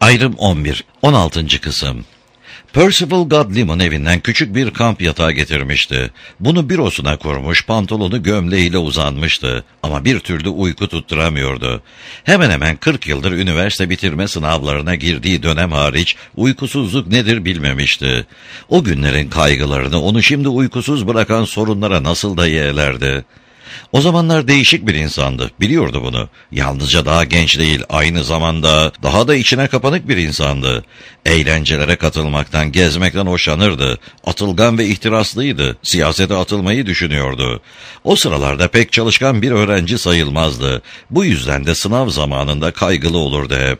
Ayrım 11. 16. kısım. Percival Godliman evinden küçük bir kamp yatağı getirmişti. Bunu bürosuna kurmuş, pantolonu gömleğiyle uzanmıştı. Ama bir türlü uyku tutturamıyordu. Hemen hemen 40 yıldır üniversite bitirme sınavlarına girdiği dönem hariç uykusuzluk nedir bilmemişti. O günlerin kaygılarını onu şimdi uykusuz bırakan sorunlara nasıl da yeğlerdi. O zamanlar değişik bir insandı, biliyordu bunu. Yalnızca daha genç değil, aynı zamanda daha da içine kapanık bir insandı. Eğlencelere katılmaktan, gezmekten hoşlanırdı. Atılgan ve ihtiraslıydı, siyasete atılmayı düşünüyordu. O sıralarda pek çalışkan bir öğrenci sayılmazdı. Bu yüzden de sınav zamanında kaygılı olurdu hep.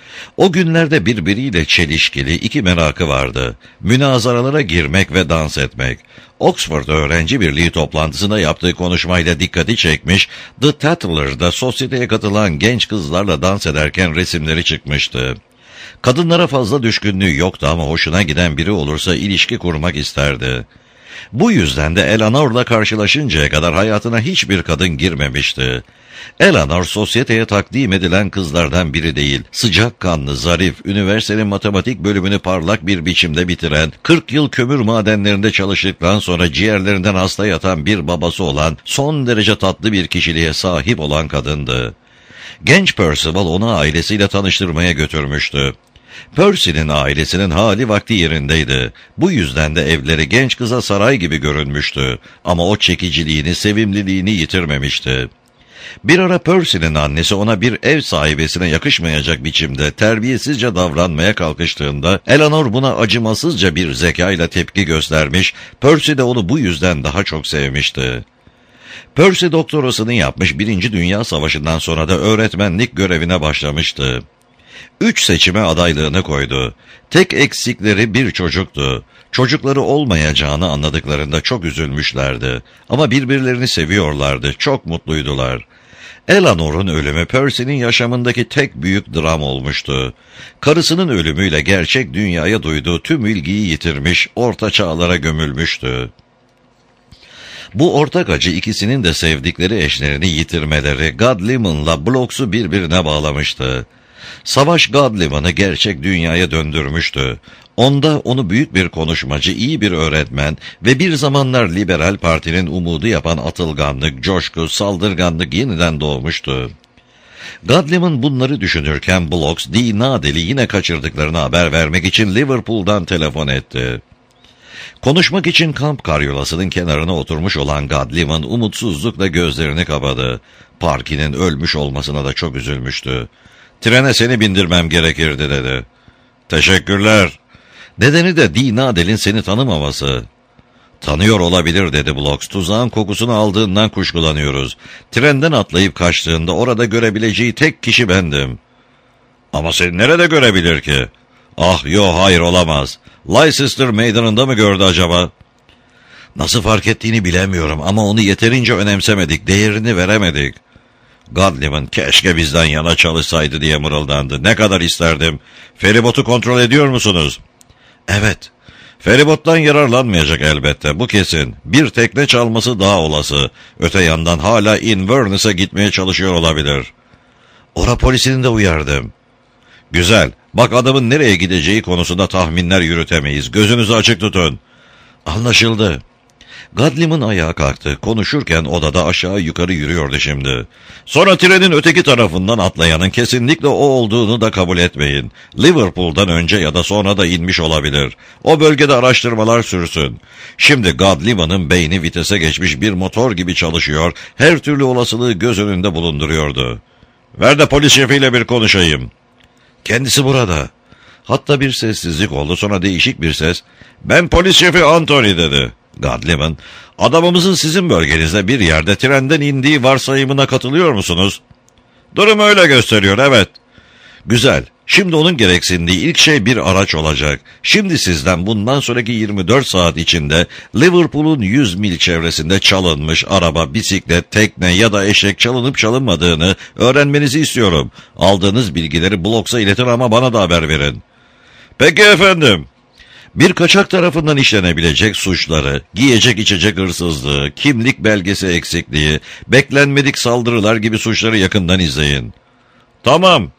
O günlerde birbiriyle çelişkili iki merakı vardı. Münazaralara girmek ve dans etmek. Oxford Öğrenci Birliği toplantısında yaptığı konuşmayla dikkati çekmiş, The Tatler'da sosyeteye katılan genç kızlarla dans ederken resimleri çıkmıştı. Kadınlara fazla düşkünlüğü yoktu ama hoşuna giden biri olursa ilişki kurmak isterdi. Bu yüzden de Eleanor'la karşılaşıncaya kadar hayatına hiçbir kadın girmemişti. Eleanor sosyeteye takdim edilen kızlardan biri değil. Sıcakkanlı, zarif, üniversitenin matematik bölümünü parlak bir biçimde bitiren, 40 yıl kömür madenlerinde çalıştıktan sonra ciğerlerinden hasta yatan bir babası olan, son derece tatlı bir kişiliğe sahip olan kadındı. Genç Percival onu ailesiyle tanıştırmaya götürmüştü. Percy'nin ailesinin hali vakti yerindeydi. Bu yüzden de evleri genç kıza saray gibi görünmüştü. Ama o çekiciliğini, sevimliliğini yitirmemişti. Bir ara Percy'nin annesi ona bir ev sahibesine yakışmayacak biçimde terbiyesizce davranmaya kalkıştığında Eleanor buna acımasızca bir zekayla tepki göstermiş, Percy de onu bu yüzden daha çok sevmişti. Percy doktorasını yapmış, 1. Dünya Savaşı'ndan sonra da öğretmenlik görevine başlamıştı. 3 seçime adaylığını koydu. Tek eksikleri bir çocuktu. Çocukları olmayacağını anladıklarında çok üzülmüşlerdi. Ama birbirlerini seviyorlardı, çok mutluydular. Eleanor'un ölümü Percy'nin yaşamındaki tek büyük dram olmuştu. Karısının ölümüyle gerçek dünyaya duyduğu tüm ilgiyi yitirmiş, orta çağlara gömülmüştü. Bu ortak acı ikisinin de sevdikleri eşlerini yitirmeleri Godliman'la Blocks'u birbirine bağlamıştı. Savaş Godliman'ı gerçek dünyaya döndürmüştü. Onda onu büyük bir konuşmacı, iyi bir öğretmen ve bir zamanlar Liberal Parti'nin umudu yapan atılganlık, coşku, saldırganlık yeniden doğmuştu. Godliman bunları düşünürken Blocks, Dee Nadel'i yine kaçırdıklarını haber vermek için Liverpool'dan telefon etti. Konuşmak için kamp karyolasının kenarına oturmuş olan Godliman umutsuzlukla gözlerini kapadı. Parky'nin ölmüş olmasına da çok üzülmüştü. "Trene seni bindirmem gerekirdi," dedi. "Teşekkürler." Nedeni de Dee Nadel'in seni tanımaması. "Tanıyor olabilir," dedi Blocks. "Tuzağın kokusunu aldığından kuşkulanıyoruz. Trenden atlayıp kaçtığında orada görebileceği tek kişi bendim." "Ama seni nerede görebilir ki?" "Ah hayır olamaz. Leicester meydanında mı gördü acaba?" "Nasıl fark ettiğini bilemiyorum ama onu yeterince önemsemedik, değerini veremedik." Godliman keşke bizden yana çalışsaydı diye mırıldandı. "Ne kadar isterdim. Feribotu kontrol ediyor musunuz?" "Evet." "Feribottan yararlanmayacak elbette, bu kesin. Bir tekne çalması daha olası. Öte yandan hala Inverness'e gitmeye çalışıyor olabilir." "Ora polisini de uyardım." "Güzel. Bak adamın nereye gideceği konusunda tahminler yürütemeyiz. Gözünüzü açık tutun." "Anlaşıldı." Godliman ayağa kalktı. Konuşurken odada aşağı yukarı yürüyordu şimdi. "Sonra trenin öteki tarafından atlayanın kesinlikle o olduğunu da kabul etmeyin. Liverpool'dan önce ya da sonra da inmiş olabilir. O bölgede araştırmalar sürsün." Şimdi Godliman'ın beyni vitese geçmiş bir motor gibi çalışıyor, her türlü olasılığı göz önünde bulunduruyordu. "Ver de polis şefiyle bir konuşayım." "Kendisi burada." Hatta bir sessizlik oldu, sonra değişik bir ses. "Ben polis şefi Anthony," dedi. Godliman, "Adamımızın sizin bölgenizde bir yerde trenden indiği varsayımına katılıyor musunuz?" "Durum öyle gösteriyor, evet." "Güzel. Şimdi onun gereksindiği ilk şey bir araç olacak. Şimdi sizden bundan sonraki 24 saat içinde Liverpool'un 100 mil çevresinde çalınmış araba, bisiklet, tekne ya da eşek çalınıp çalınmadığını öğrenmenizi istiyorum. Aldığınız bilgileri Blocks'a iletin ama bana da haber verin." "Peki efendim." Bir kaçak tarafından işlenebilecek suçları, giyecek içecek hırsızlığı, kimlik belgesi eksikliği, beklenmedik saldırılar gibi suçları yakından izleyin. "Tamam."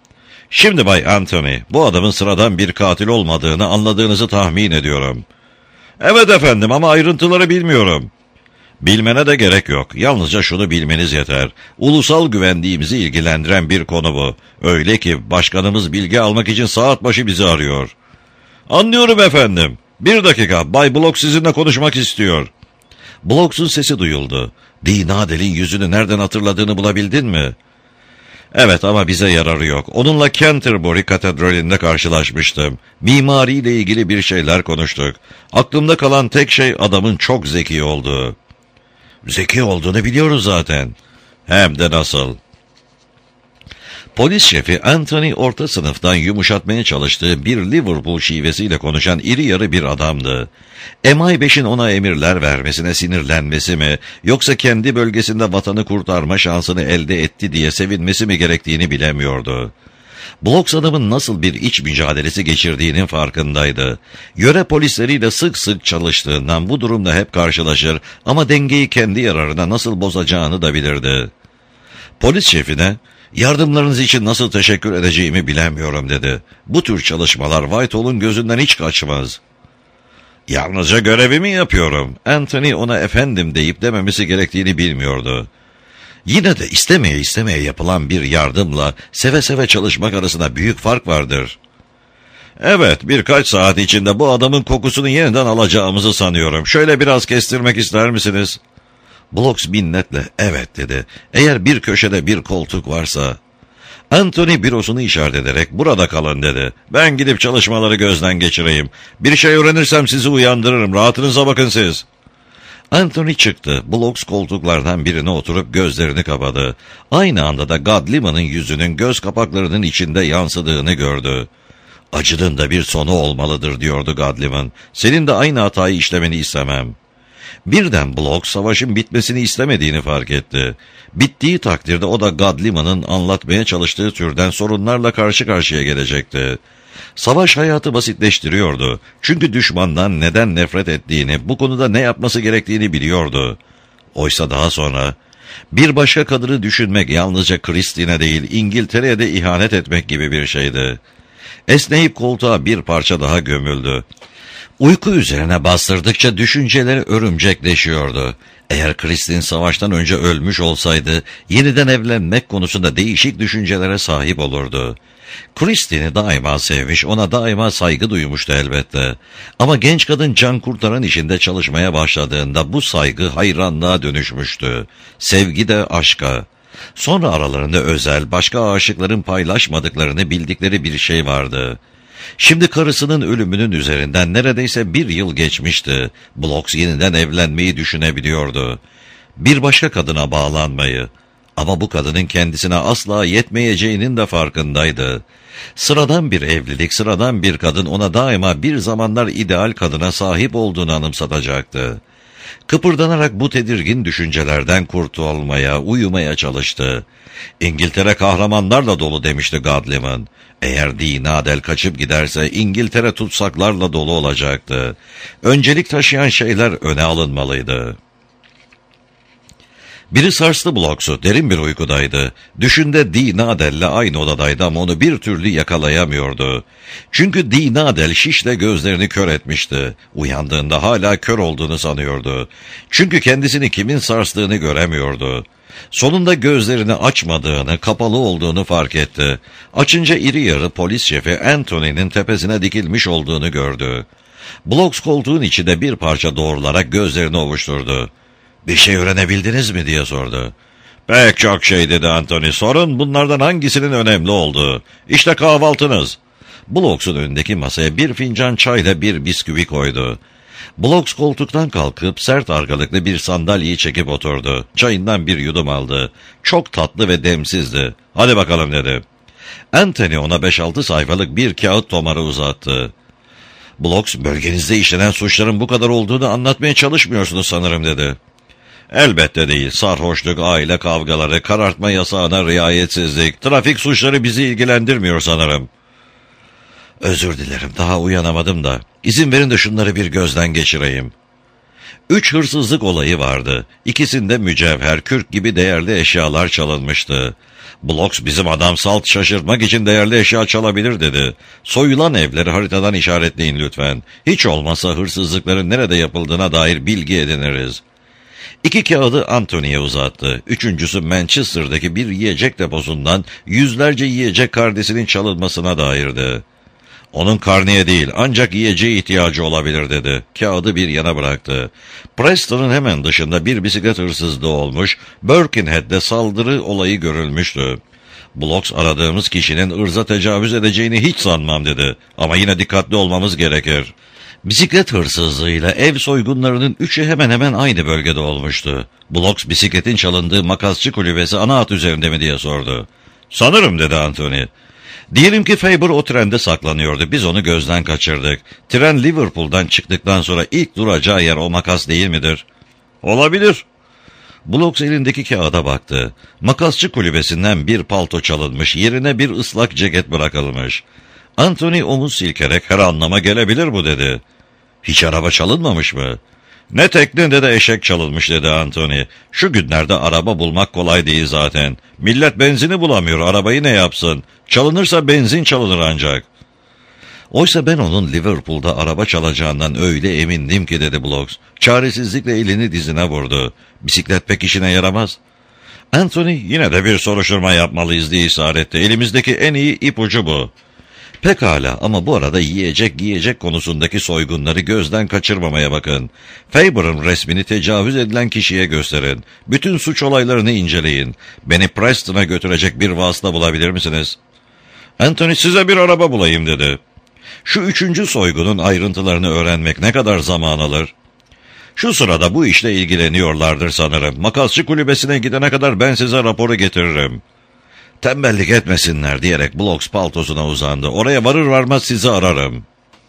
Şimdi Bay Anthony, bu adamın sıradan bir katil olmadığını anladığınızı tahmin ediyorum. Evet efendim, ama ayrıntıları bilmiyorum. Bilmene de gerek yok. Yalnızca şunu bilmeniz yeter. Ulusal güvenliğimizi ilgilendiren bir konu bu. Öyle ki başkanımız bilgi almak için saat başı bizi arıyor. Anlıyorum efendim. Bir dakika, Bay Blok sizinle konuşmak istiyor. Bloks'un sesi duyuldu. Dee Nadel'in yüzünü nereden hatırladığını bulabildin mi? Evet, ama bize yararı yok. Onunla Canterbury Katedrali'nde karşılaşmıştım. Mimariyle ilgili bir şeyler konuştuk. Aklımda kalan tek şey adamın çok zeki olduğu. Zeki olduğunu biliyoruz zaten. Hem de nasıl. Polis şefi Anthony orta sınıftan yumuşatmaya çalıştığı bir Liverpool şivesiyle konuşan iri yarı bir adamdı. MI5'in ona emirler vermesine sinirlenmesi mi, yoksa kendi bölgesinde vatanı kurtarma şansını elde etti diye sevinmesi mi gerektiğini bilemiyordu. Blok adamın nasıl bir iç mücadelesi geçirdiğinin farkındaydı. Yöre polisleriyle sık sık çalıştığından bu durumda hep karşılaşır ama dengeyi kendi yararına nasıl bozacağını da bilirdi. Polis şefine, "Yardımlarınız için nasıl teşekkür edeceğimi bilemiyorum," dedi. "Bu tür çalışmalar Whitehall'un gözünden hiç kaçmaz." "Yalnızca görevimi yapıyorum." Anthony ona efendim deyip dememesi gerektiğini bilmiyordu. Yine de istemeye yapılan bir yardımla seve seve çalışmak arasında büyük fark vardır. "Evet, birkaç saat içinde bu adamın kokusunu yeniden alacağımızı sanıyorum. Şöyle biraz kestirmek ister misiniz?" Blok minnetle "Evet," dedi. "Eğer bir köşede bir koltuk varsa." Anthony bürosunu işaret ederek "Burada kalın," dedi. "Ben gidip çalışmaları gözden geçireyim. Bir şey öğrenirsem sizi uyandırırım. Rahatınıza bakın siz." Anthony çıktı. Blok koltuklardan birine oturup gözlerini kapadı. Aynı anda da Godliman'ın yüzünün göz kapaklarının içinde yansıdığını gördü. "Acının da bir sonu olmalıdır," diyordu Godliman. "Senin de aynı hatayı işlemeni istemem." Birden Blok savaşın bitmesini istemediğini fark etti. Bittiği takdirde o da Godliman'ın anlatmaya çalıştığı türden sorunlarla karşı karşıya gelecekti. Savaş hayatı basitleştiriyordu. Çünkü düşmandan neden nefret ettiğini, bu konuda ne yapması gerektiğini biliyordu. Oysa daha sonra bir başka kadını düşünmek yalnızca Christine'e değil, İngiltere'ye de ihanet etmek gibi bir şeydi. Esneyip koltuğa bir parça daha gömüldü. Uyku üzerine bastırdıkça düşünceleri örümcekleşiyordu. Eğer Christine savaştan önce ölmüş olsaydı, yeniden evlenmek konusunda değişik düşüncelere sahip olurdu. Christine'i daima sevmiş, ona daima saygı duymuştu elbette. Ama genç kadın can kurtaran işinde çalışmaya başladığında bu saygı hayranlığa dönüşmüştü. Sevgi de aşka. Sonra aralarında özel, başka aşıkların paylaşmadıklarını bildikleri bir şey vardı. Şimdi karısının ölümünün üzerinden neredeyse 1 yıl geçmişti. Blok yeniden evlenmeyi düşünebiliyordu. Bir başka kadına bağlanmayı. Ama bu kadının kendisine asla yetmeyeceğinin de farkındaydı. Sıradan bir evlilik, sıradan bir kadın ona daima bir zamanlar ideal kadına sahip olduğunu anımsatacaktı. Kıpırdanarak bu tedirgin düşüncelerden kurtulmaya, uyumaya çalıştı. "İngiltere kahramanlarla dolu," demişti Godliman. Eğer Dee Nadel kaçıp giderse İngiltere tutsaklarla dolu olacaktı. Öncelik taşıyan şeyler öne alınmalıydı. Biri sarstı Bloks'u, derin bir uykudaydı. Düşünde Dee Nadel'le aynı odadaydı ama onu bir türlü yakalayamıyordu. Çünkü Dee Nadel şişle gözlerini kör etmişti. Uyandığında hala kör olduğunu sanıyordu. Çünkü kendisini kimin sarstığını göremiyordu. Sonunda gözlerini açmadığını, kapalı olduğunu fark etti. Açınca iri yarı polis şefi Anthony'nin tepesine dikilmiş olduğunu gördü. Bloks koltuğun içinde bir parça doğrularak gözlerini ovuşturdu. "Bir şey öğrenebildiniz mi?" diye sordu. "Pek çok şey," dedi Anthony. "Sorun bunlardan hangisinin önemli olduğu. İşte kahvaltınız." Bloks'un önündeki masaya bir fincan çayla bir bisküvi koydu. Bloks koltuktan kalkıp sert arkalıklı bir sandalyeyi çekip oturdu. Çayından bir yudum aldı. Çok tatlı ve demsizdi. "Hadi bakalım," dedi. Anthony ona 5-6 sayfalık bir kağıt tomarı uzattı. "Bloks, bölgenizde işlenen suçların bu kadar olduğunu anlatmaya çalışmıyorsunuz sanırım," dedi. "Elbette değil. Sarhoşluk, aile kavgaları, karartma yasağına riayetsizlik, trafik suçları bizi ilgilendirmiyor sanırım." "Özür dilerim, daha uyanamadım da. İzin verin de şunları bir gözden geçireyim." 3 hırsızlık olayı vardı. İkisinde mücevher, kürk gibi değerli eşyalar çalınmıştı. Blocks bizim adam salt şaşırtmak için değerli eşya çalabilir dedi. Soyulan evleri haritadan işaretleyin lütfen. Hiç olmazsa hırsızlıkların nerede yapıldığına dair bilgi ediniriz. 2 kağıdı Anthony'ye uzattı. Üçüncüsü Manchester'daki bir yiyecek deposundan yüzlerce yiyecek karnesinin çalınmasına dairdi. Onun karneye değil ancak yiyeceğe ihtiyacı olabilir dedi. Kağıdı bir yana bıraktı. Preston'ın hemen dışında bir bisiklet hırsızlığı olmuş, Birkenhead'de saldırı olayı görülmüştü. Blocks aradığımız kişinin ırza tecavüz edeceğini hiç sanmam dedi. Ama yine dikkatli olmamız gerekir. Bisiklet hırsızlığıyla ev soygunlarının üçü hemen hemen aynı bölgede olmuştu. Blocks bisikletin çalındığı makasçı kulübesi ana hat üzerinde mi diye sordu. Sanırım dedi Anthony. Diyelim ki Faber o trende saklanıyordu. Biz onu gözden kaçırdık. Tren Liverpool'dan çıktıktan sonra ilk duracağı yer o makas değil midir? Olabilir. Blocks elindeki kağıda baktı. Makasçı kulübesinden bir palto çalınmış, yerine bir ıslak ceket bırakılmış. Anthony omuz silkerek her anlama gelebilir bu dedi. Hiç araba çalınmamış mı? Ne tekne ne de eşek çalınmış dedi Anthony. Şu günlerde araba bulmak kolay değil zaten. Millet benzini bulamıyor, arabayı ne yapsın? Çalınırsa benzin çalınır ancak. Oysa ben onun Liverpool'da araba çalacağından öyle emindim ki dedi Blocks. Çaresizlikle elini dizine vurdu. Bisiklet pek işine yaramaz. Anthony yine de bir soruşturma yapmalıyız diye ısrar etti. Elimizdeki en iyi ipucu bu. Pekala ama bu arada yiyecek konusundaki soygunları gözden kaçırmamaya bakın. Faber'ın resmini tecavüz edilen kişiye gösterin. Bütün suç olaylarını inceleyin. Beni Preston'a götürecek bir vasıta bulabilir misiniz? Anthony size bir araba bulayım dedi. Şu 3. soygunun ayrıntılarını öğrenmek ne kadar zaman alır? Şu sırada bu işle ilgileniyorlardır sanırım. Makasçı kulübesine gidene kadar ben size raporu getiririm. Tembellik etmesinler diyerek Blocks paltosuna uzandı. Oraya varır varmaz sizi ararım.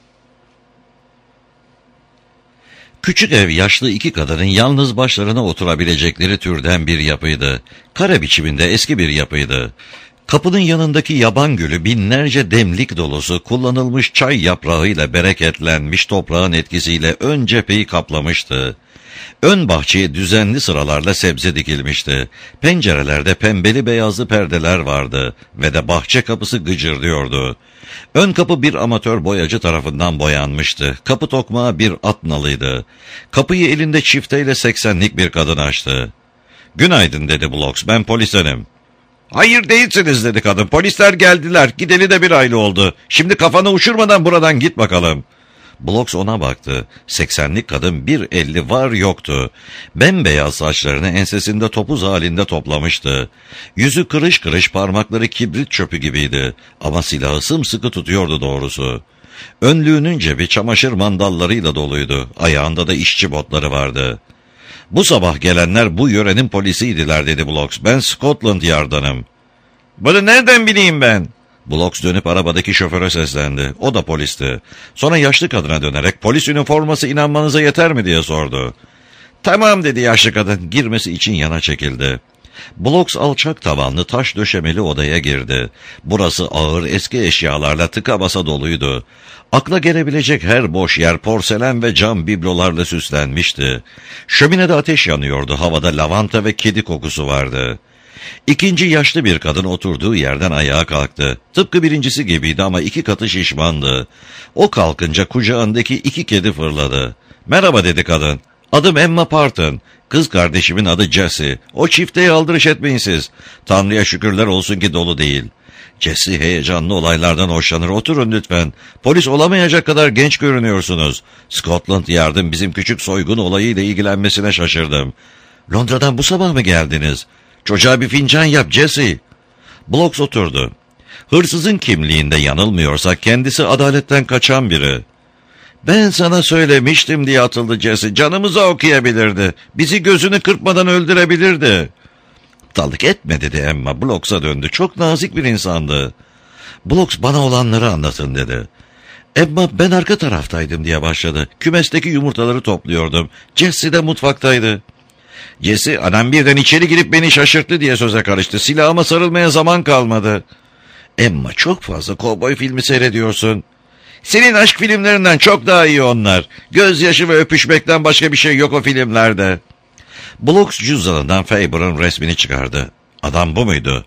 Küçük ev yaşlı 2 kadının yalnız başlarına oturabilecekleri türden bir yapıydı. Kare biçiminde eski bir yapıydı. Kapının yanındaki yaban gülü binlerce demlik dolusu kullanılmış çay yaprağıyla bereketlenmiş toprağın etkisiyle ön cepheyi kaplamıştı. Ön bahçeye düzenli sıralarla sebze dikilmişti. Pencerelerde pembeli beyazlı perdeler vardı ve de bahçe kapısı gıcırdıyordu. Ön kapı bir amatör boyacı tarafından boyanmıştı. Kapı tokmağı bir at nalıydı. Kapıyı elinde çifteyle 80'lik bir kadın açtı. "Günaydın" dedi Blocks, "ben polisenim." "Hayır değilsiniz" dedi kadın. "Polisler geldiler. Gideli de bir aylı oldu. Şimdi kafanı uçurmadan buradan git bakalım." Blocks ona baktı. 80'lik kadın 1.50 var yoktu. Bembeyaz saçlarını ensesinde topuz halinde toplamıştı. Yüzü kırış kırış, parmakları kibrit çöpü gibiydi. Ama silahı sımsıkı tutuyordu doğrusu. Önlüğünün cebi çamaşır mandallarıyla doluydu. Ayağında da işçi botları vardı. "Bu sabah gelenler bu yörenin polisiydiler" dedi Blocks. "Ben Scotland Yard'danım." "Bunu nereden bileyim ben?" Blocks dönüp arabadaki şoföre seslendi. O da polisti. Sonra yaşlı kadına dönerek "Polis üniforması inanmanıza yeter mi?" diye sordu. "Tamam" dedi yaşlı kadın. Girmesi için yana çekildi. Blocks alçak tavanlı taş döşemeli odaya girdi. Burası ağır eski eşyalarla tıka basa doluydu. Akla gelebilecek her boş yer porselen ve cam biblolarla süslenmişti. Şöminede ateş yanıyordu. Havada lavanta ve kedi kokusu vardı. İkinci yaşlı bir kadın oturduğu yerden ayağa kalktı. Tıpkı birincisi gibiydi ama 2 katı şişmandı. O kalkınca kucağındaki 2 kedi fırladı. "Merhaba" dedi kadın. "Adım Emma Parton. Kız kardeşimin adı Jessie. O çifteye aldırış etmeyin siz. Tanrı'ya şükürler olsun ki dolu değil." Jessie heyecanlı olaylardan hoşlanır. "Oturun lütfen. Polis olamayacak kadar genç görünüyorsunuz. Scotland Yard'ın bizim küçük soygun olayıyla ilgilenmesine şaşırdım." "Londra'dan bu sabah mı geldiniz?" "Çocuğa bir fincan yap Jessie." Blocks oturdu. Hırsızın kimliğinde yanılmıyorsa kendisi adaletten kaçan biri. "Ben sana söylemiştim" diye atıldı Jessie. "Canımıza okuyabilirdi. Bizi gözünü kırpmadan öldürebilirdi." "Aptallık etme" dedi Emma. Blocks'a döndü. Çok nazik bir insandı. "Blocks, bana olanları anlatın" dedi. Emma "ben arka taraftaydım" diye başladı. "Kümesteki yumurtaları topluyordum. Jessie de mutfaktaydı." Jessie "Anam birden içeri girip beni şaşırttı" diye söze karıştı. "Silahıma sarılmaya zaman kalmadı." "Emma, çok fazla kovboy filmi seyrediyorsun." "Senin aşk filmlerinden çok daha iyi onlar. Gözyaşı ve öpüşmekten başka bir şey yok o filmlerde." Blocks cüzdanından Faber'ın resmini çıkardı. "Adam bu muydu?"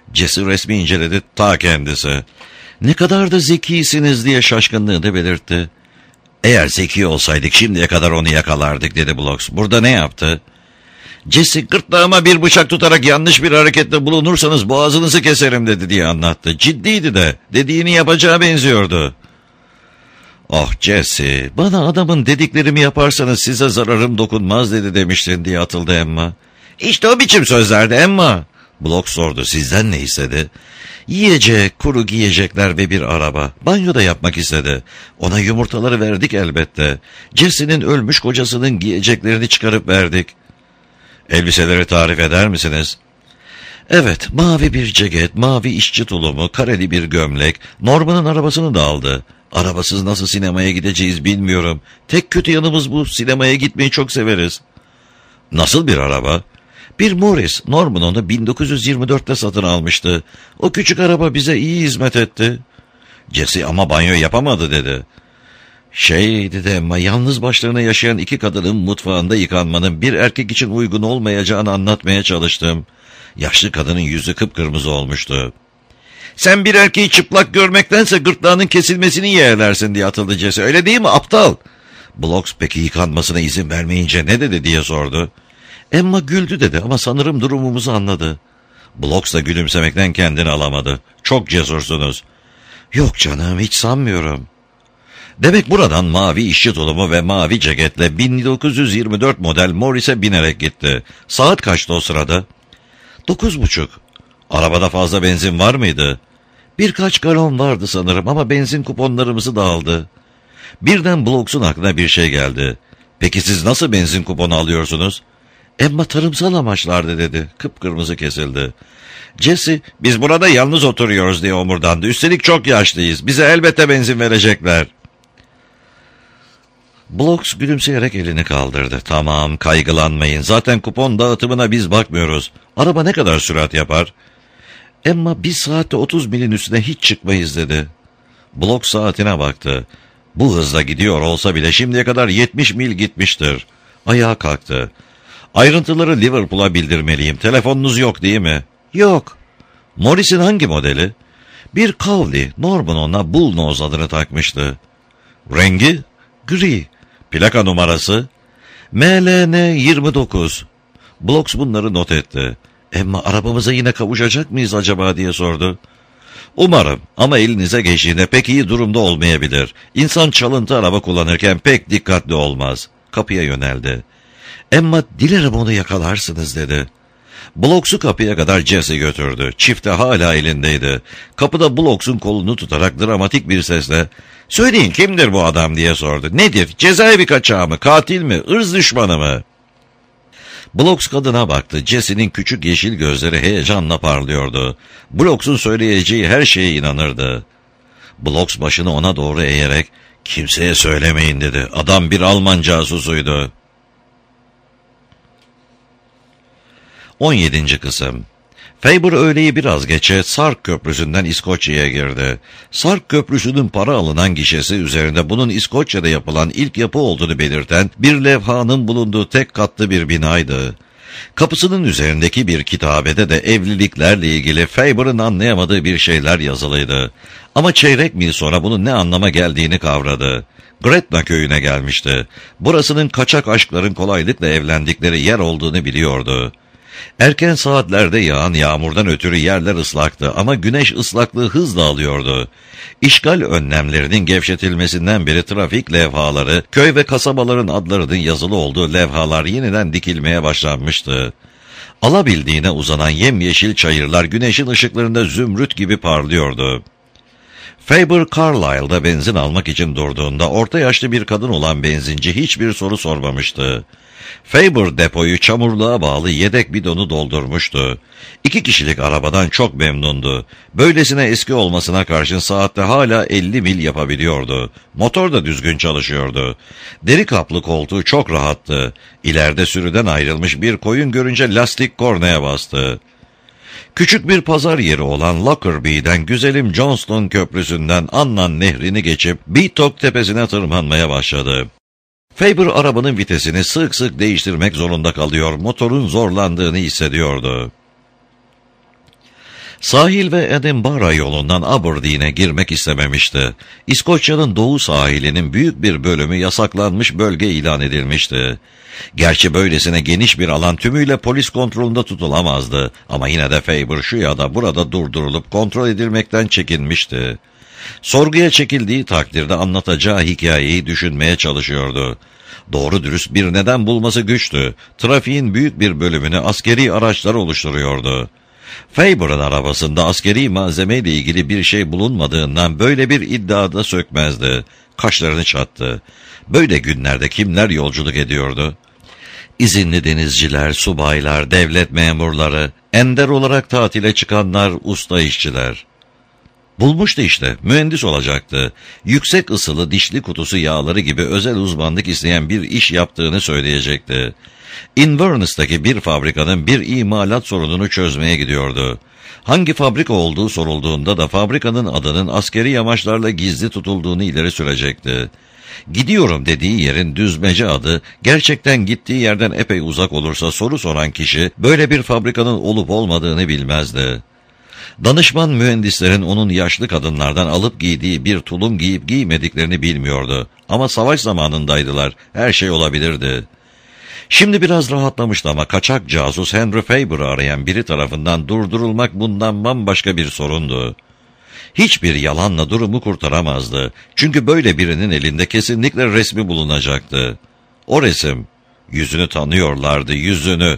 Jesse resmi inceledi, ta kendisi. Ne kadar da zekisiniz diye şaşkınlığını belirtti. Eğer zeki olsaydık şimdiye kadar onu yakalardık dedi Blocks. Burada ne yaptı? Jesse gırtlağıma bir bıçak tutarak yanlış bir harekette bulunursanız boğazınızı keserim dedi diye anlattı. Ciddiydi de dediğini yapacağı benziyordu. Oh Jesse, bana adamın dediklerimi yaparsanız size zararım dokunmaz dedi demiştin diye atıldı Emma. İşte o biçim sözlerdi Emma. Blocks sordu, sizden ne istedi? Yiyecek, kuru giyecekler ve bir araba. Banyo da yapmak istedi. Ona yumurtaları verdik elbette. Jesse'nin ölmüş kocasının giyeceklerini çıkarıp verdik. Elbiseleri tarif eder misiniz? Evet, mavi bir ceket, mavi işçi tulumu, kareli bir gömlek. Norman'ın arabasını da aldı. Arabasız nasıl sinemaya gideceğiz bilmiyorum. Tek kötü yanımız bu, sinemaya gitmeyi çok severiz. Nasıl bir araba? Bir Morris, Norman onu 1924'te satın almıştı. O küçük araba bize iyi hizmet etti. Jesse ama banyo yapamadı dedi. Dedi Emma, yalnız başlarına yaşayan iki kadının mutfağında yıkanmanın bir erkek için uygun olmayacağını anlatmaya çalıştım. Yaşlı kadının yüzü kıpkırmızı olmuştu. Sen bir erkeği çıplak görmektense gırtlağının kesilmesini yeğlersin diye atıldı Jesse. Öyle değil mi aptal? Blocks peki yıkanmasına izin vermeyince ne dedi diye sordu. Emma güldü dedi ama sanırım durumumuzu anladı. Blocks da gülümsemekten kendini alamadı. Çok cesursunuz. Yok canım, hiç sanmıyorum. Demek buradan mavi işçi tulumu ve mavi ceketle 1924 model Morris'e binerek gitti. Saat kaçtı o sırada? 9:30. Arabada fazla benzin var mıydı? Birkaç galon vardı sanırım ama benzin kuponlarımızı da aldı. Birden Blocks'un aklına bir şey geldi. Peki siz nasıl benzin kuponu alıyorsunuz? Emma tarımsal amaçlarda dedi. Kıpkırmızı kesildi. Jesse, biz burada yalnız oturuyoruz diye omurdandı. Üstelik çok yaşlıyız. Bize elbette benzin verecekler. Blocks gülümseyerek elini kaldırdı. Tamam, kaygılanmayın. Zaten kupon dağıtımına biz bakmıyoruz. Araba ne kadar sürat yapar? Emma bir saatte 30 milin üstüne hiç çıkmayız dedi. Blocks saatine baktı. Bu hızla gidiyor olsa bile şimdiye kadar 70 mil gitmiştir. Ayağa kalktı. Ayrıntıları Liverpool'a bildirmeliyim. Telefonunuz yok değil mi? Yok. Morris'in hangi modeli? Bir Cowley. Norman ona Bullnose adını takmıştı. Rengi? Gri. Plaka numarası? MLN 29. Blocks bunları not etti. Emma arabamıza yine kavuşacak mıyız acaba diye sordu. Umarım ama elinize geçtiğinde pek iyi durumda olmayabilir. İnsan çalıntı araba kullanırken pek dikkatli olmaz. Kapıya yöneldi. Emma dilerim onu yakalarsınız dedi. Blocks'u kapıya kadar Jesse götürdü. Çifte hala elindeydi. Kapıda Blocks'un kolunu tutarak dramatik bir sesle "Söyleyin kimdir bu adam?" diye sordu. "Nedir? Cezaevi kaçağı mı? Katil mi? Irz düşmanı mı?" Blocks kadına baktı. Jesse'nin küçük yeşil gözleri heyecanla parlıyordu. Blocks'un söyleyeceği her şeye inanırdı. Blocks başını ona doğru eğerek "Kimseye söylemeyin" dedi. Adam bir Alman casusuydu. 17. kısım. Faber öğleyi biraz geçe Sark Köprüsü'nden İskoçya'ya girdi. Sark Köprüsü'nün para alınan gişesi üzerinde bunun İskoçya'da yapılan ilk yapı olduğunu belirten bir levhanın bulunduğu tek katlı bir binaydı. Kapısının üzerindeki bir kitabede de evliliklerle ilgili Faber'ın anlayamadığı bir şeyler yazılıydı. Ama çeyrek mil sonra bunun ne anlama geldiğini kavradı. Gretna köyüne gelmişti. Burasının kaçak aşkların kolaylıkla evlendikleri yer olduğunu biliyordu. Erken saatlerde yağan yağmurdan ötürü yerler ıslaktı ama güneş ıslaklığı hızla alıyordu. İşgal önlemlerinin gevşetilmesinden beri trafik levhaları, köy ve kasabaların adlarının yazılı olduğu levhalar yeniden dikilmeye başlanmıştı. Alabildiğine uzanan yemyeşil çayırlar güneşin ışıklarında zümrüt gibi parlıyordu. Faber Carlisle'da benzin almak için durduğunda orta yaşlı bir kadın olan benzinci hiçbir soru sormamıştı. Faber depoyu çamurluğa bağlı yedek bidonu doldurmuştu. 2 kişilik arabadan çok memnundu. Böylesine eski olmasına karşın saatte hala 50 mil yapabiliyordu. Motor da düzgün çalışıyordu. Deri kaplı koltuğu çok rahattı. İleride sürüden ayrılmış bir koyun görünce lastik kornaya bastı. Küçük bir pazar yeri olan Lockerbie'den güzelim Johnston Köprüsü'nden Annan Nehri'ni geçip Beatok Tepesi'ne tırmanmaya başladı. Faber arabanın vitesini sık sık değiştirmek zorunda kalıyor, motorun zorlandığını hissediyordu. Sahil ve Edinburgh yolundan Aberdeen'e girmek istememişti. İskoçya'nın doğu sahilinin büyük bir bölümü yasaklanmış bölge ilan edilmişti. Gerçi böylesine geniş bir alan tümüyle polis kontrolünde tutulamazdı ama yine de Faber şu ya da burada durdurulup kontrol edilmekten çekinmişti. Sorguya çekildiği takdirde anlatacağı hikayeyi düşünmeye çalışıyordu. Doğru dürüst bir neden bulması güçtü. Trafiğin büyük bir bölümünü askeri araçlar oluşturuyordu. Faber'ın arabasında askeri malzemeyle ilgili bir şey bulunmadığından böyle bir iddiada sökmezdi. Kaşlarını çattı. Böyle günlerde kimler yolculuk ediyordu? İzinli denizciler, subaylar, devlet memurları, ender olarak tatile çıkanlar, usta işçiler. Bulmuştu işte, mühendis olacaktı. Yüksek ısılı dişli kutusu yağları gibi özel uzmanlık isteyen bir iş yaptığını söyleyecekti. Inverness'taki bir fabrikanın bir imalat sorununu çözmeye gidiyordu. Hangi fabrika olduğu sorulduğunda da fabrikanın adının askeri yamaçlarla gizli tutulduğunu ileri sürecekti. Gidiyorum dediği yerin düzmece adı gerçekten gittiği yerden epey uzak olursa soru soran kişi böyle bir fabrikanın olup olmadığını bilmezdi. Danışman mühendislerin onun yaşlı kadınlardan alıp giydiği bir tulum giyip giymediklerini bilmiyordu. Ama savaş zamanındaydılar, her şey olabilirdi. Şimdi biraz rahatlamıştı ama kaçak casus Henry Faber'ı arayan biri tarafından durdurulmak bundan bambaşka bir sorundu. Hiçbir yalanla durumu kurtaramazdı. Çünkü böyle birinin elinde kesinlikle resmi bulunacaktı. O resim, yüzünü tanıyorlardı, yüzünü.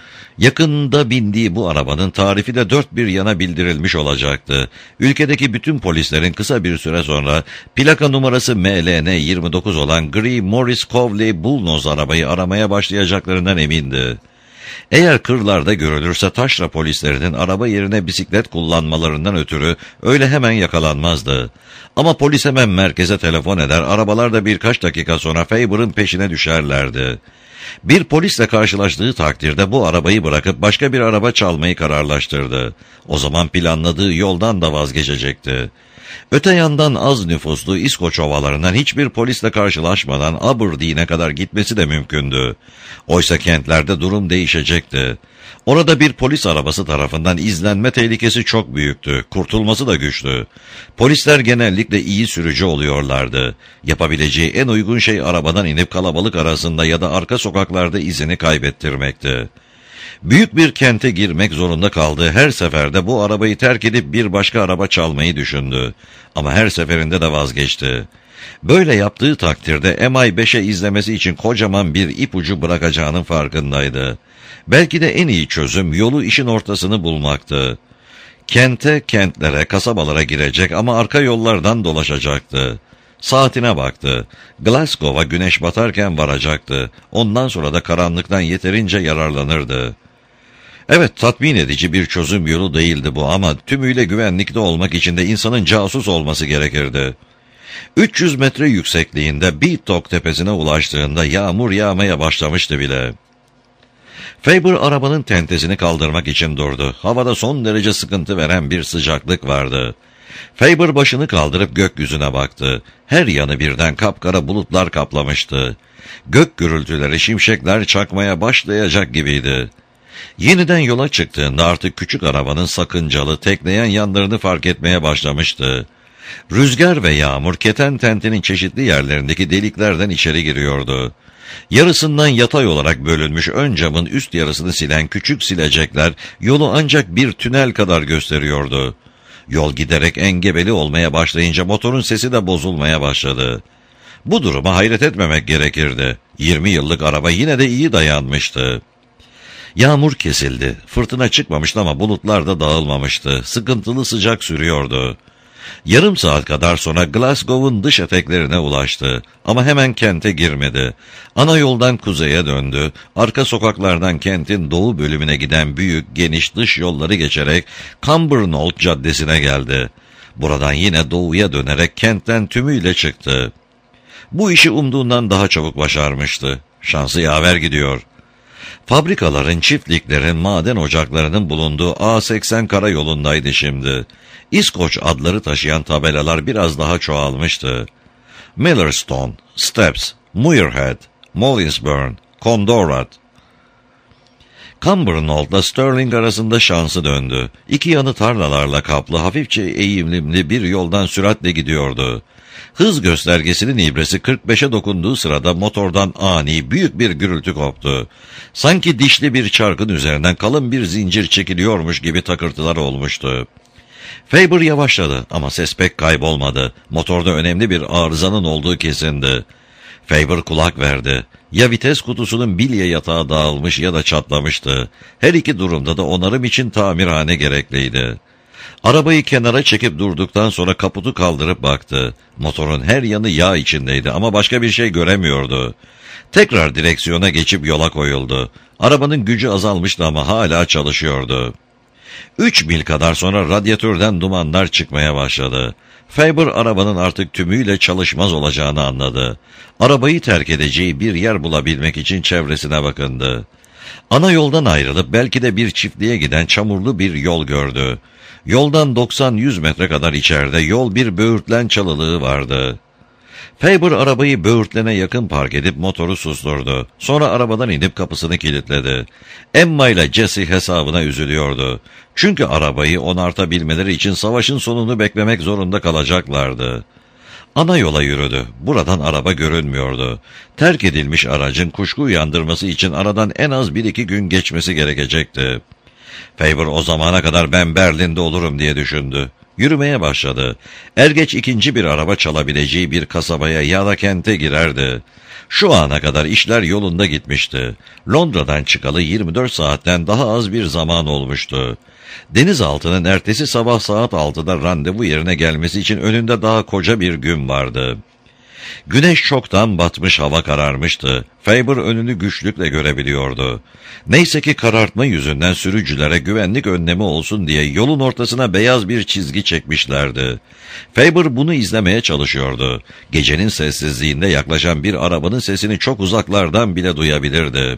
Yakında bindiği bu arabanın tarifi de dört bir yana bildirilmiş olacaktı. Ülkedeki bütün polislerin kısa bir süre sonra plaka numarası MLN 29 olan gri Morris Cowley Bullnose arabayı aramaya başlayacaklarından emindi. Eğer kırlarda görülürse taşra polislerinin araba yerine bisiklet kullanmalarından ötürü öyle hemen yakalanmazdı. Ama polis hemen merkeze telefon eder, arabalar da birkaç dakika sonra Faber'ın peşine düşerlerdi. Bir polisle karşılaştığı takdirde bu arabayı bırakıp başka bir araba çalmayı kararlaştırdı. O zaman planladığı yoldan da vazgeçecekti. Öte yandan az nüfuslu İskoç ovalarından hiçbir polisle karşılaşmadan Aberdeen'e kadar gitmesi de mümkündü. Oysa kentlerde durum değişecekti. Orada bir polis arabası tarafından izlenme tehlikesi çok büyüktü, kurtulması da güçtü. Polisler genellikle iyi sürücü oluyorlardı. Yapabileceği en uygun şey arabadan inip kalabalık arasında ya da arka sokaklarda izini kaybettirmekti. Büyük bir kente girmek zorunda kaldığı her seferde bu arabayı terk edip bir başka araba çalmayı düşündü. Ama her seferinde de vazgeçti. Böyle yaptığı takdirde MI5'e izlemesi için kocaman bir ipucu bırakacağının farkındaydı. Belki de en iyi çözüm yolu işin ortasını bulmaktı. Kentlere, kasabalara girecek ama arka yollardan dolaşacaktı. Saatine baktı. Glasgow'a güneş batarken varacaktı. Ondan sonra da karanlıktan yeterince yararlanırdı. Evet, tatmin edici bir çözüm yolu değildi bu ama tümüyle güvenlikte olmak için de insanın casus olması gerekirdi. 300 metre yüksekliğinde Beathog tepesine ulaştığında yağmur yağmaya başlamıştı bile. Faber arabanın tentesini kaldırmak için durdu. Havada son derece sıkıntı veren bir sıcaklık vardı. Faber başını kaldırıp gökyüzüne baktı. Her yanı birden kapkara bulutlar kaplamıştı. Gök gürültüleri, şimşekler çakmaya başlayacak gibiydi. Yeniden yola çıktığında artık küçük arabanın sakıncalı, tekleyen yanlarını fark etmeye başlamıştı. Rüzgar ve yağmur keten tentinin çeşitli yerlerindeki deliklerden içeri giriyordu. Yarısından yatay olarak bölünmüş ön camın üst yarısını silen küçük silecekler yolu ancak bir tünel kadar gösteriyordu. Yol giderek engebeli olmaya başlayınca motorun sesi de bozulmaya başladı. Bu duruma hayret etmemek gerekirdi. 20 yıllık araba yine de iyi dayanmıştı. Yağmur kesildi. Fırtına çıkmamıştı ama bulutlar da dağılmamıştı. Sıkıntılı sıcak sürüyordu. Yarım saat kadar sonra Glasgow'un dış eteklerine ulaştı. Ama hemen kente girmedi. Ana yoldan kuzeye döndü. Arka sokaklardan kentin doğu bölümüne giden büyük, geniş dış yolları geçerek Cumbernauld Caddesi'ne geldi. Buradan yine doğuya dönerek kentten tümüyle çıktı. Bu işi umduğundan daha çabuk başarmıştı. Şansı yaver gidiyor. Fabrikaların, çiftliklerin, maden ocaklarının bulunduğu A80 karayolundaydı şimdi. İskoç adları taşıyan tabelalar biraz daha çoğalmıştı. Millerstone, Steps, Muirhead, Mollinsburn, Condorat. Cumbernauld Stirling arasında şansı döndü. İki yanı tarlalarla kaplı, hafifçe eğimli bir yoldan süratle gidiyordu. Hız göstergesinin ibresi 45'e dokunduğu sırada motordan ani büyük bir gürültü koptu. Sanki dişli bir çarkın üzerinden kalın bir zincir çekiliyormuş gibi takırtılar olmuştu. Faber yavaşladı ama ses pek kaybolmadı. Motorda önemli bir arızanın olduğu kesindi. Faber kulak verdi. Ya vites kutusunun bilye yatağı dağılmış ya da çatlamıştı. Her iki durumda da onarım için tamirhane gerekliydi. Arabayı kenara çekip durduktan sonra kaputu kaldırıp baktı. Motorun her yanı yağ içindeydi ama başka bir şey göremiyordu. Tekrar direksiyona geçip yola koyuldu. Arabanın gücü azalmıştı ama hala çalışıyordu. 3 mil kadar sonra radyatörden dumanlar çıkmaya başladı. Faber arabanın artık tümüyle çalışmaz olacağını anladı. Arabayı terk edeceği bir yer bulabilmek için çevresine bakındı. Ana yoldan ayrılıp belki de bir çiftliğe giden çamurlu bir yol gördü. Yoldan 90-100 metre kadar içeride yol bir böğürtlen çalılığı vardı. Faber arabayı böğürtlene yakın park edip motoru susturdu. Sonra arabadan inip kapısını kilitledi. Emma ile Jesse hesabına üzülüyordu. Çünkü arabayı onartabilmeleri için savaşın sonunu beklemek zorunda kalacaklardı. Ana yola yürüdü. Buradan araba görünmüyordu. Terk edilmiş aracın kuşku uyandırması için aradan en az 1-2 gün geçmesi gerekecekti. Faber o zamana kadar ben Berlin'de olurum diye düşündü. Yürümeye başladı. Er geç ikinci bir araba çalabileceği bir kasabaya ya da kente girerdi. Şu ana kadar işler yolunda gitmişti. Londra'dan çıkalı 24 saatten daha az bir zaman olmuştu. Denizaltının ertesi sabah saat 6'da randevu yerine gelmesi için önünde daha koca bir gün vardı. Güneş çoktan batmış, hava kararmıştı. Faber önünü güçlükle görebiliyordu. Neyse ki karartma yüzünden sürücülere güvenlik önlemi olsun diye yolun ortasına beyaz bir çizgi çekmişlerdi. Faber bunu izlemeye çalışıyordu. Gecenin sessizliğinde yaklaşan bir arabanın sesini çok uzaklardan bile duyabilirdi.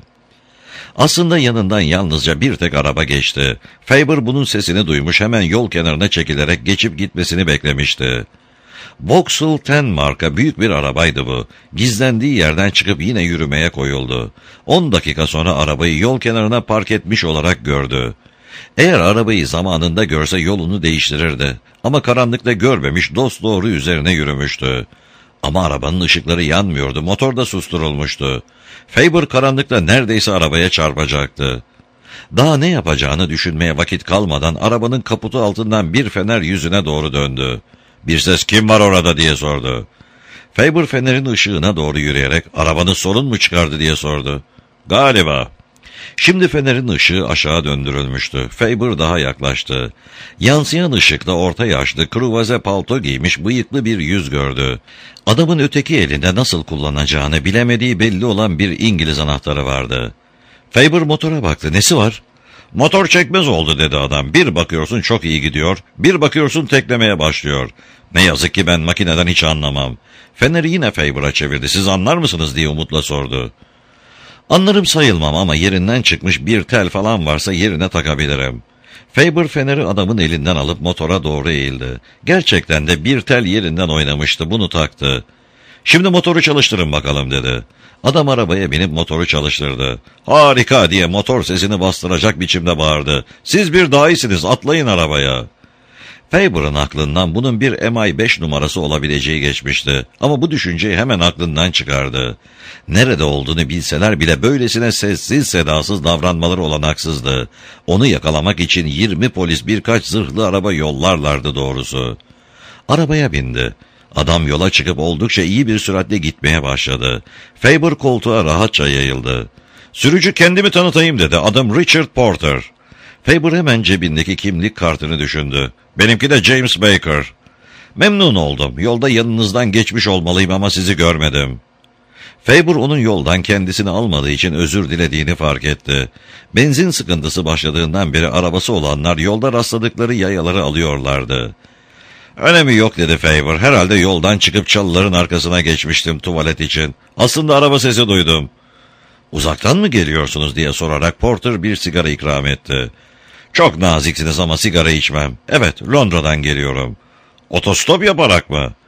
Aslında yanından yalnızca bir tek araba geçti. Faber bunun sesini duymuş, hemen yol kenarına çekilerek geçip gitmesini beklemişti. Vauxhall 10 marka büyük bir arabaydı bu. Gizlendiği yerden çıkıp yine yürümeye koyuldu. 10 dakika sonra arabayı yol kenarına park etmiş olarak gördü. Eğer arabayı zamanında görse yolunu değiştirirdi. Ama karanlıkta görmemiş, dosdoğru üzerine yürümüştü. Ama arabanın ışıkları yanmıyordu, motor da susturulmuştu. Faber karanlıkta neredeyse arabaya çarpacaktı. Daha ne yapacağını düşünmeye vakit kalmadan arabanın kaputu altından bir fener yüzüne doğru döndü. Bir ses "Kim var orada?" diye sordu. Faber fenerin ışığına doğru yürüyerek "Arabanın sorun mu çıkardı?" diye sordu. "Galiba." Şimdi fenerin ışığı aşağı döndürülmüştü. Faber daha yaklaştı. Yansıyan ışıkta orta yaşlı, kruvaze palto giymiş bıyıklı bir yüz gördü. Adamın öteki elinde nasıl kullanacağını bilemediği belli olan bir İngiliz anahtarı vardı. Faber motora baktı. "Nesi var?" "Motor çekmez oldu," dedi adam. "Bir bakıyorsun çok iyi gidiyor, bir bakıyorsun teklemeye başlıyor. Ne yazık ki ben makineden hiç anlamam." Feneri yine Faber'a çevirdi. "Siz anlar mısınız?" diye umutla sordu. "Anlarım sayılmam ama yerinden çıkmış bir tel falan varsa yerine takabilirim." Faber feneri adamın elinden alıp motora doğru eğildi. Gerçekten de bir tel yerinden oynamıştı, bunu taktı. "Şimdi motoru çalıştırın bakalım," dedi. Adam arabaya binip motoru çalıştırdı. "Harika!" diye motor sesini bastıracak biçimde bağırdı. "Siz bir dahisiniz, atlayın arabaya." Faber'ın aklından bunun bir MI5 numarası olabileceği geçmişti. Ama bu düşünceyi hemen aklından çıkardı. Nerede olduğunu bilseler bile böylesine sessiz sedasız davranmaları olanaksızdı. Onu yakalamak için 20 polis, birkaç zırhlı araba yollarlardı doğrusu. Arabaya bindi. Adam yola çıkıp oldukça iyi bir süratle gitmeye başladı. Faber koltuğa rahatça yayıldı. "Sürücü kendimi tanıtayım," dedi. "Adım Richard Porter." Faber hemen cebindeki kimlik kartını düşündü. "Benimki de James Baker." "Memnun oldum. Yolda yanınızdan geçmiş olmalıyım ama sizi görmedim." Faber onun yoldan kendisini almadığı için özür dilediğini fark etti. Benzin sıkıntısı başladığından beri arabası olanlar yolda rastladıkları yayaları alıyorlardı. "Önemi yok," dedi Faber. "Herhalde yoldan çıkıp çalıların arkasına geçmiştim tuvalet için. Aslında araba sesi duydum." "Uzaktan mı geliyorsunuz?" diye sorarak Porter bir sigara ikram etti. "Çok naziksiniz ama sigara içmem." "Evet, Londra'dan geliyorum." "Otostop yaparak mı?"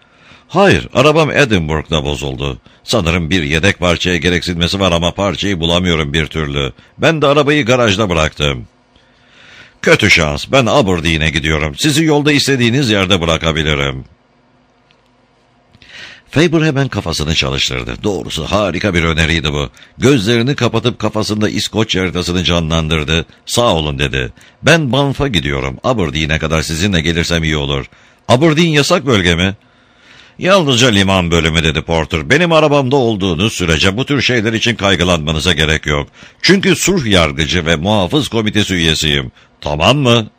Hayır, arabam Edinburgh'da bozuldu. Sanırım bir yedek parçaya gereksinmesi var ama parçayı bulamıyorum bir türlü. Ben de arabayı garajda bıraktım. Kötü şans, ben Aberdeen'e gidiyorum. Sizi yolda istediğiniz yerde bırakabilirim. Faber hemen kafasını çalıştırdı. Doğrusu harika bir öneriydi bu. Gözlerini kapatıp kafasında İskoç haritasını canlandırdı. Sağ olun dedi. Ben Banff'a gidiyorum. Aberdeen'e kadar sizinle gelirsem iyi olur. Aberdeen yasak bölge mi? Yalnızca liman bölümü dedi Porter. Benim arabamda olduğunuz sürece bu tür şeyler için kaygılanmanıza gerek yok. Çünkü sulh yargıcı ve muhafız komitesi üyesiyim. Tamam mı?